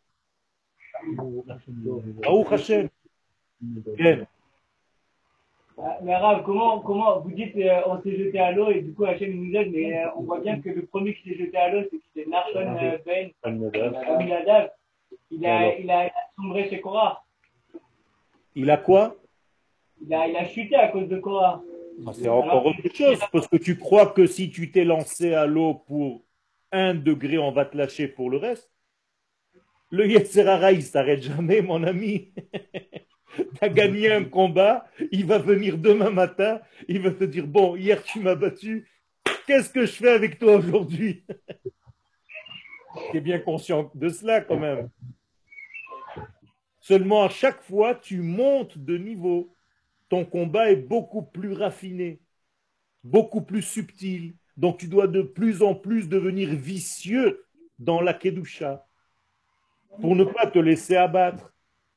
Baruch Hashem. Ken. Ah, mais Rav, comment, comment vous dites euh, on s'est jeté à l'eau et du coup Hachem nous aide, mais euh, on voit bien que le premier qui s'est jeté à l'eau, c'est c'était Nachshon euh, Ben Aminadav. Il a, il, a, il a sombré chez Korah. Il a quoi? Il a, il a chuté à cause de Korah. Ah, c'est encore autre chose, parce que tu crois que si tu t'es lancé à l'eau pour un degré, on va te lâcher pour le reste. Le Yetzer Hara, il ne s'arrête jamais, mon ami. Tu as gagné un combat, il va venir demain matin, il va te dire, bon, hier tu m'as battu, qu'est-ce que je fais avec toi aujourd'hui? Tu es bien conscient de cela quand même. Seulement à chaque fois, tu montes de niveau. ton combat est beaucoup plus raffiné, beaucoup plus subtil. Donc tu dois de plus en plus devenir vicieux dans la Kedusha pour ne pas te laisser abattre.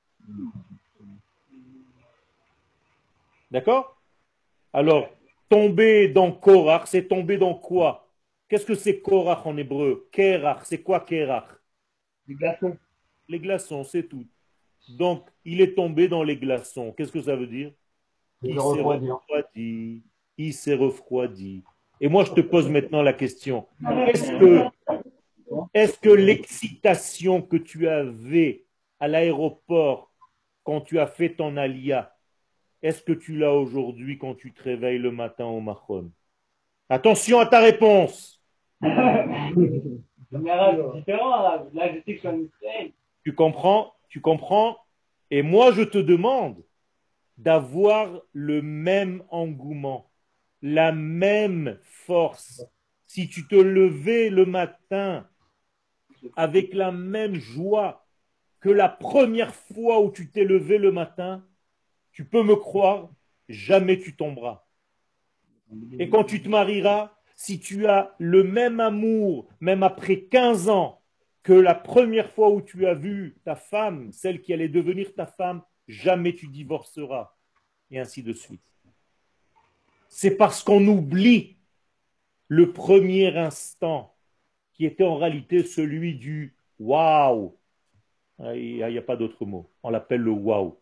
D'accord? Alors, tomber dans Korach, c'est tomber dans quoi? Qu'est-ce que c'est Korach en hébreu? Kerach, c'est quoi Kerach? Les glaçons. Les glaçons, c'est tout. Donc, il est tombé dans les glaçons. Qu'est-ce que ça veut dire? Il Il s'est s'est refroidi. refroidi. Il s'est refroidi. Et moi, je te pose maintenant la question. Est-ce que, est-ce que l'excitation que tu avais à l'aéroport quand tu as fait ton alia, est-ce que tu l'as aujourd'hui quand tu te réveilles le matin au Mahon? Attention à ta réponse. Mais arabe, c'est différent, arabe. Là, je sais que je suis en Israël. Tu comprends? Tu comprends? Et moi, je te demande d'avoir le même engouement, la même force. Si tu te levais le matin avec la même joie que la première fois où tu t'es levé le matin, tu peux me croire, jamais tu tomberas. Et quand tu te marieras, si tu as le même amour, même après quinze ans, que la première fois où tu as vu ta femme, celle qui allait devenir ta femme, jamais tu divorceras. Et ainsi de suite. C'est parce qu'on oublie le premier instant qui était en réalité celui du waouh. Il n'y a pas d'autre mot. On l'appelle le waouh.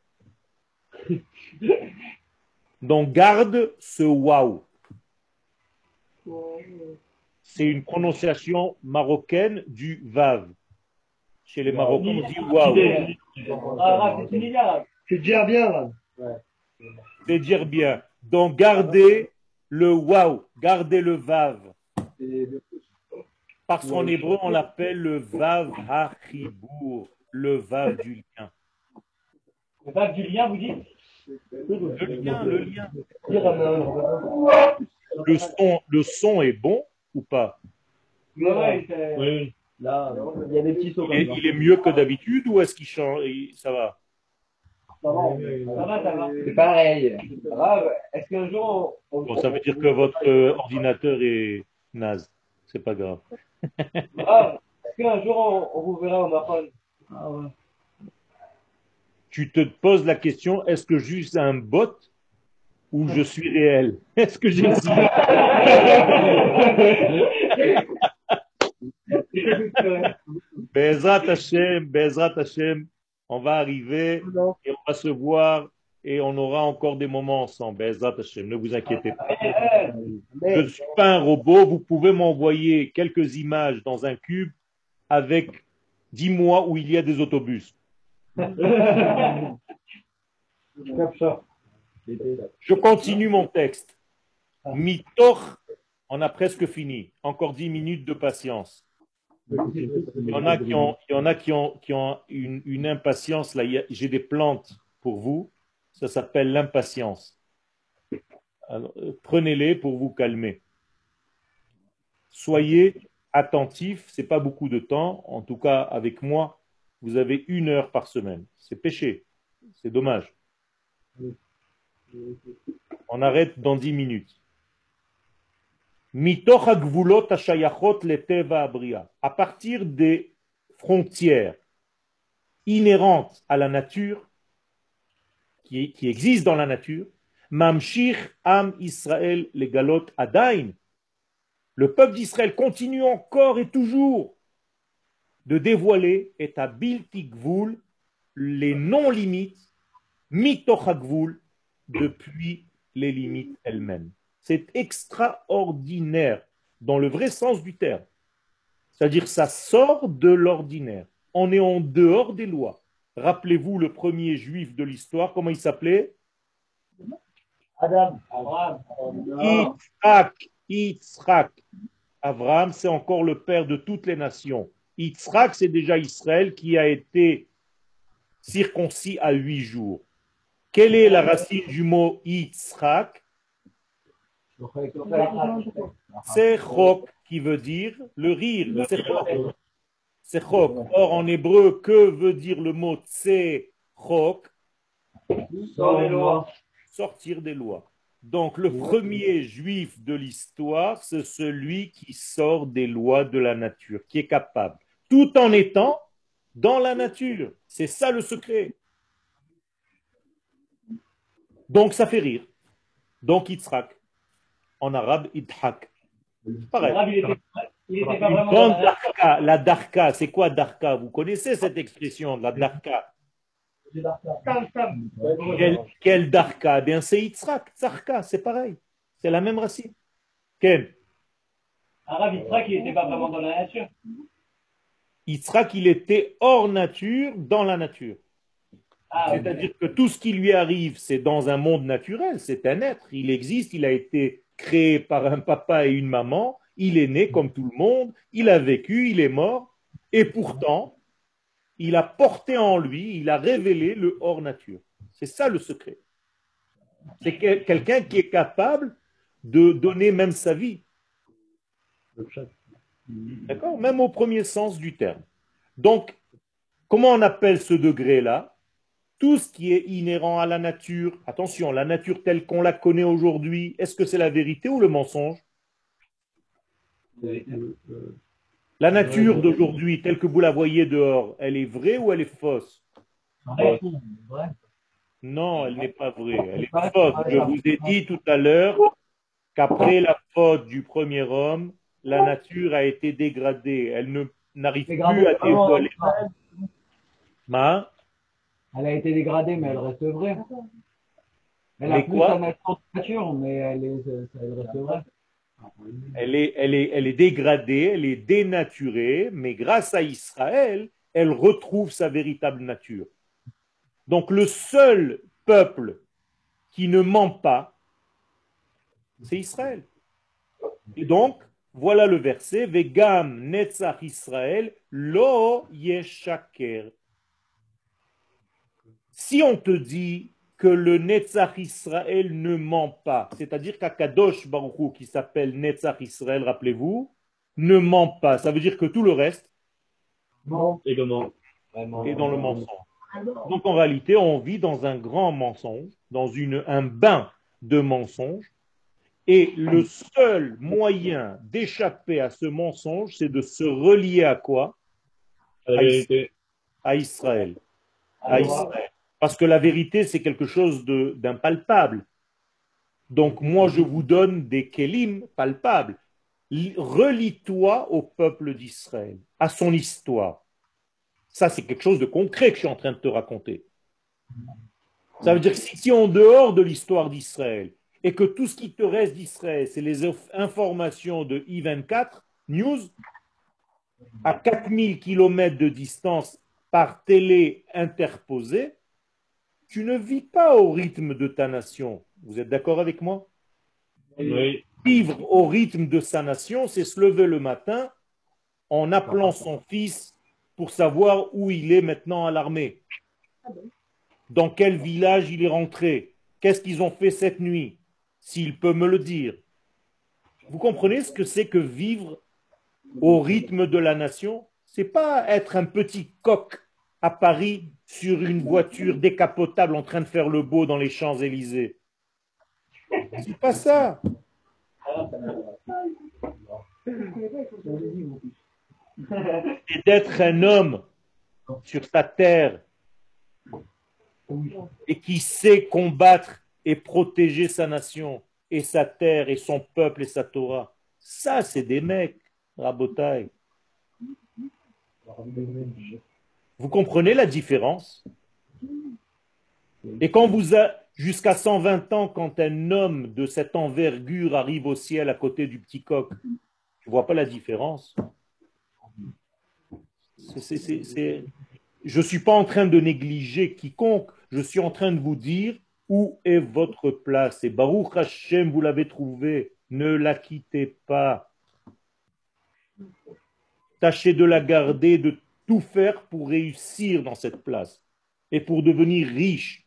Donc garde ce waouh. C'est une prononciation marocaine du vav. Chez les Marocains, on dit waouh. Arabe, c'est tunisien, arabe. C'est déjà bien, là. C'est dire bien. Donc gardez le waouh, gardez le vav. Parce qu'en hébreu, on l'appelle le vav ha-chibour, le vav du lien. Le vague du lien, vous dites? Le lien, le lien. Ouais, Le son, le son est bon ou pas? Ouais, c'est- Oui, là, il y a des petits sauts il est, comme ça. il est mieux que d'habitude ou est-ce qu'il change? il- Ça va? Ça va, ça va. C'est pareil. Arabe, est-ce qu'un jour, on... Bon, ça veut dire que votre euh, ordinateur est naze. C'est pas grave. Arabe, est-ce qu'un jour, on, on vous verra au Mahon? Ah ouais. Tu te poses la question, est-ce que je suis un bot ou je suis réel? Est-ce que j'existe? Bezrat Hashem, Bezrat Hashem, on va arriver et on va se voir et on aura encore des moments ensemble. Bezrat Hashem, ne vous inquiétez pas. Je ne suis pas un robot, vous pouvez m'envoyer quelques images dans un cube avec dix mois où il y a des autobus. Je continue mon texte. Mitoch, on a presque fini. Encore dix minutes de patience. Il y en a qui ont, il y en a qui ont, qui ont une, une impatience. Là, il y a- j'ai des plantes pour vous. Ça s'appelle l'impatience. Alors, euh, prenez-les pour vous calmer. Soyez attentifs. C'est pas beaucoup de temps. En tout cas, avec moi, vous avez une heure par semaine. C'est péché. C'est dommage. On arrête dans dix minutes. Mitoch hagvulot hashayachot leteva abria. À partir des frontières inhérentes à la nature, qui, qui existent dans la nature, mamshich am Israël legalot adain. Le peuple d'Israël continue encore et toujours de dévoiler et à bilti gvul les non-limites mitoch hagvul depuis les limites elles-mêmes. C'est extraordinaire dans le vrai sens du terme. C'est-à-dire ça sort de l'ordinaire. On est en dehors des lois. Rappelez-vous le premier juif de l'histoire, comment il s'appelait? Adam. Abraham. Yitzhak. Yitzhak. Abraham, c'est encore le père de toutes les nations. Yitzhak, c'est déjà Israël qui a été circoncis à huit jours. Quelle est la racine du mot Yitzhak? C'est chok qui veut dire le rire. C'est chok. C'est chok. Or, en hébreu, que veut dire le mot tse chok? Sans les lois. sortir des lois. Donc le premier juif de l'histoire, c'est celui qui sort des lois de la nature, qui est capable, tout en étant dans la nature. C'est ça le secret. Donc ça fait rire. Donc Yitzhak, en arabe, Idhak. Pareil. L'arabe, il était, il était pas vraiment dans Dans la Darka, la Darka, c'est quoi Darka? Vous connaissez cette expression, la Darka? Quel, quel Darka? Eh bien, c'est Yitzhak, Tzarka, c'est pareil. C'est la même racine. Quel? Arabe, Yitzhak, il était pas vraiment dans la nature. Yitzhak, il était hors nature, dans la nature. Ah, ok. C'est-à-dire que tout ce qui lui arrive, c'est dans un monde naturel, c'est un être, il existe, il a été créé par un papa et une maman, il est né comme tout le monde, il a vécu, il est mort, et pourtant, il a porté en lui, il a révélé le hors nature. C'est ça le secret. C'est quel- quelqu'un qui est capable de donner même sa vie. D'accord? Même au premier sens du terme. Donc, comment on appelle ce degré-là? Tout ce qui est inhérent à la nature. Attention, la nature telle qu'on la connaît aujourd'hui, est-ce que c'est la vérité ou le mensonge? La nature d'aujourd'hui, telle que vous la voyez dehors, elle est vraie ou elle est fausse? Ouais. Non, elle n'est pas vraie. Elle est fausse. Je vous ai dit tout à l'heure qu'après la faute du premier homme, la nature a été dégradée. Elle ne n'arrive plus Dégradée, à vraiment, dévoiler. Ma, Elle a été dégradée, mais elle reste vraie. Elle Mais a plus quoi? sa nature, mais elle, est, elle reste vraie. elle est, elle est, elle est dégradée, elle est dénaturée, mais grâce à Israël, elle retrouve sa véritable nature. Donc le seul peuple qui ne ment pas, c'est Israël. Et donc, voilà le verset, Vegam netzach Israël lo yeshaker. Si on te dit que le Netzach Israël ne ment pas, c'est-à-dire qu'Akadosh Baruch Hu, qui s'appelle Netzach Israël, rappelez-vous, ne ment pas, ça veut dire que tout le reste Et comment? est dans le mensonge. Donc en réalité, on vit dans un grand mensonge, dans une, un bain de mensonges, et le seul moyen d'échapper à ce mensonge, c'est de se relier à quoi? À la À Is- vérité. à Israël. À Israël. Parce que la vérité, c'est quelque chose de- d'impalpable. Donc moi, je vous donne des kélim palpables. Li- Relie-toi au peuple d'Israël, à son histoire. Ça, c'est quelque chose de concret que je suis en train de te raconter. Ça veut dire que si tu es en dehors de l'histoire d'Israël et que tout ce qui te reste d'Israël, c'est les inf- informations de I vingt-quatre News, à quatre mille kilomètres de distance par télé interposée, tu ne vis pas au rythme de ta nation. Vous êtes d'accord avec moi? Oui. Vivre au rythme de sa nation, c'est se lever le matin en appelant son fils pour savoir où il est maintenant à l'armée. Dans quel village il est rentré? Qu'est-ce qu'ils ont fait cette nuit? S'il peut me le dire. Vous comprenez ce que c'est que vivre au rythme de la nation? C'est pas être un petit coq à Paris sur une voiture décapotable en train de faire le beau dans les Champs-Élysées. C'est pas ça. C'est d'être un homme sur sa terre et qui sait combattre et protéger sa nation et sa terre et son peuple et sa Torah. Ça, c'est des mecs, Rabotai. Vous comprenez la différence? Et quand vous a jusqu'à cent vingt ans, quand un homme de cette envergure arrive au ciel à côté du petit coq, tu vois pas la différence? C'est, c'est, c'est, c'est- Je ne suis pas en train de négliger quiconque, je suis en train de vous dire où est votre place. Et Baruch Hashem, vous l'avez trouvé, ne la quittez pas. Tâchez de la garder, de tout faire pour réussir dans cette place et pour devenir riche.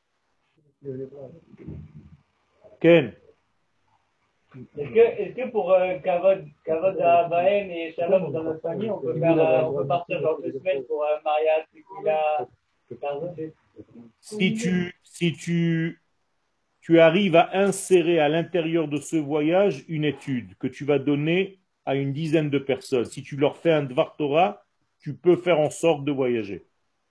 Ken, Est-ce que, est-ce que pour euh, Kavod, Kavod Ahabahem et Shalom dans notre famille, on peut, faire, euh, on peut partir dans deux semaines pour un mariage, tequila, Tarzan? si tu, si tu tu arrives à insérer à l'intérieur de ce voyage une étude que tu vas donner à une dizaine de personnes. Si tu leur fais un Dvar Torah, tu peux faire en sorte de voyager.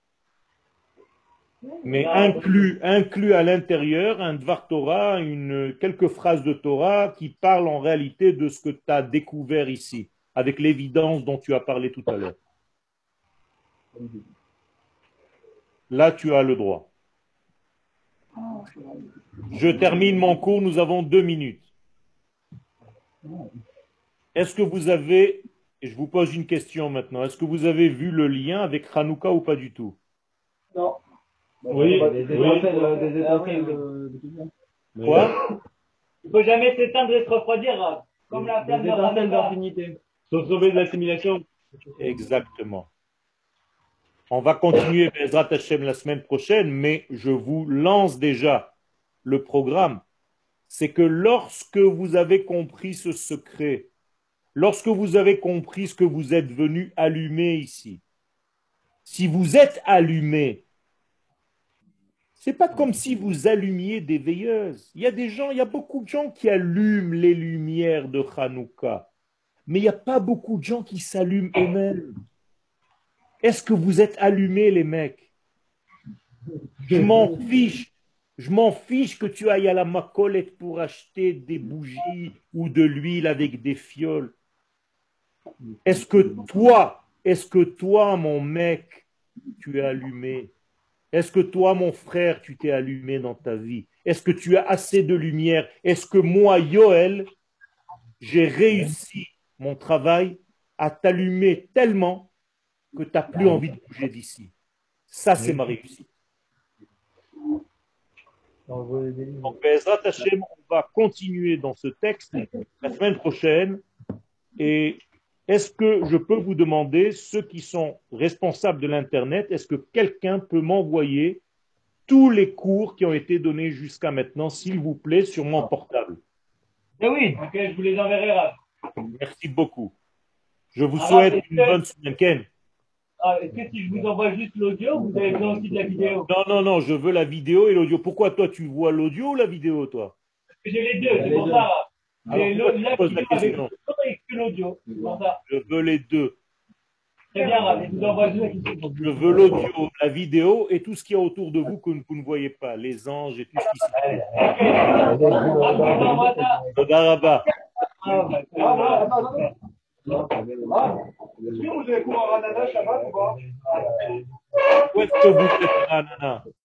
Mais inclus, inclus à l'intérieur un Dvar Torah, une, quelques phrases de Torah qui parlent en réalité de ce que tu as découvert ici, avec l'évidence dont tu as parlé tout à l'heure. Là, tu as le droit. Je termine mon cours, nous avons deux minutes. Est-ce que vous avez, et je vous pose une question maintenant, est-ce que vous avez vu le lien avec Hanouka ou pas du tout? Non. Oui, Des oui. étincelles, euh, des Ah oui, étincelles oui. de, de tout ça. Quoi? Il faut jamais s'éteindre et se refroidir, Rav. Comme la flamme Des de étincelles Hanouka. d'infinité. Sauf sauver de l'assimilation. Exactement. On va continuer Bezrat Hashem la semaine prochaine, mais je vous lance déjà le programme. C'est que lorsque vous avez compris ce secret, lorsque vous avez compris ce que vous êtes venu allumer ici, si vous êtes allumé, c'est pas comme si vous allumiez des veilleuses. Il y a des gens, il y a beaucoup de gens qui allument les lumières de Hanouka, mais il n'y a pas beaucoup de gens qui s'allument eux-mêmes. Est-ce que vous êtes allumés, les mecs? Je m'en fiche. Je m'en fiche que tu ailles à la Macolette pour acheter des bougies ou de l'huile avec des fioles. Est-ce que toi, est-ce que toi, mon mec, tu es allumé? Est-ce que toi, mon frère, tu t'es allumé dans ta vie? Est-ce que tu as assez de lumière? Est-ce que moi, Yoël, j'ai réussi mon travail à t'allumer tellement que tu n'as plus envie de bouger d'ici? Ça, c'est ma réussite. Donc, Be'ezrat Hashem, on va continuer dans ce texte la semaine prochaine. Et est-ce que je peux vous demander, ceux qui sont responsables de l'Internet, est-ce que quelqu'un peut m'envoyer tous les cours qui ont été donnés jusqu'à maintenant, s'il vous plaît, sur mon portable? Eh oui, ok, je vous les enverrai, Rav. Merci beaucoup. Je vous Ah, souhaite est-ce une que- bonne semaine. Ken? Ah, est-ce que si je vous envoie juste l'audio, vous avez besoin aussi de la vidéo? Non, non, non, je veux la vidéo et l'audio. Pourquoi toi, tu vois l'audio ou la vidéo, toi? Parce que j'ai les deux, c'est Les pour deux. ça, Rav. Alors, J'ai pourquoi le- tu la poses la vidéo avec question? le son et que l'audio. C'est pour ça. Je veux les deux. Très bien, Rav. Je vous envoie juste la vidéo. Je veux l'audio, la vidéo et tout ce qu'il y a autour de vous que vous ne voyez pas, les anges et tout ce qui s'y fait. Ah, je vous envoie ça. Toda rabba. Ah, ouais. Ah, voilà, attends, attends. Ah, est-ce que vous avez cours à Ranana Shabbat ou pas? Où est-ce que vous êtes, Anana?